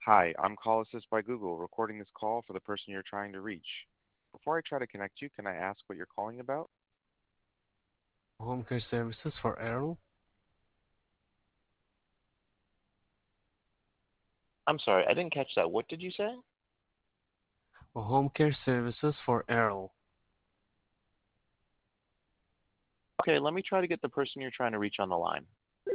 Hi, I'm Call Assist by Google, recording this call for the person you're trying to reach. Before I try to connect you, can I ask what you're calling about? Home care services for Errol. I'm sorry, I didn't catch that. What did you say? Home care services for Errol. Okay, let me try to get the person you're trying to reach on the line.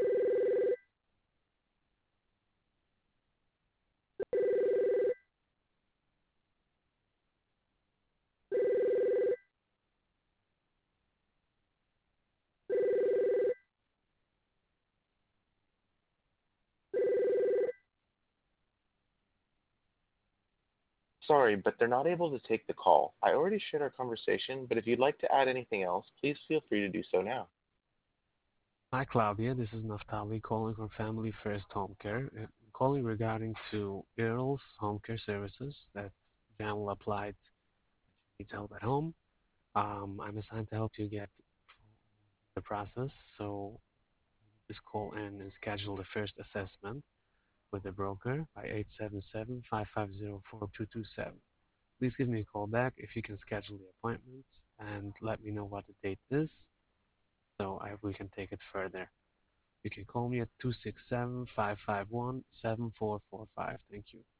Sorry, but they're not able to take the call. I already shared our conversation, but if you'd like to add anything else, please feel free to do so now. Hi Claudia, this is Naftali calling from Family First Home Care. Calling regarding to Errol's home care services that Jamal applied needs help at home. I'm assigned to help you get the process, so just call in and schedule the first assessment with the broker by 877-550-4227. Please give me a call back if you can schedule the appointment and let me know what the date is so we can take it further. You can call me at 267-551-7445. Thank you.